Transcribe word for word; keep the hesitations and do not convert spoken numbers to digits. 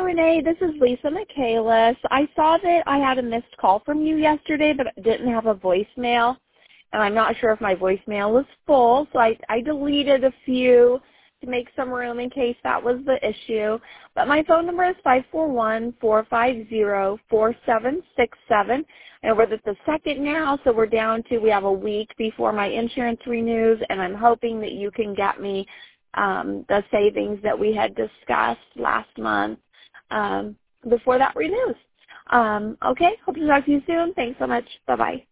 Renee. This is Lisa Michaelis. I saw that I had a missed call from you yesterday, but it didn't have a voicemail, and I'm not sure if my voicemail was full, so I, I deleted a few to make some room in case that was the issue. But my phone number is five four one, four five zero, four seven six seven. And we're at the second now, so we're down to, we have a week before my insurance renews, and I'm hoping that you can get me um, the savings that we had discussed last month um, before that renews. Um, okay, hope to talk to you soon. Thanks so much. Bye-bye.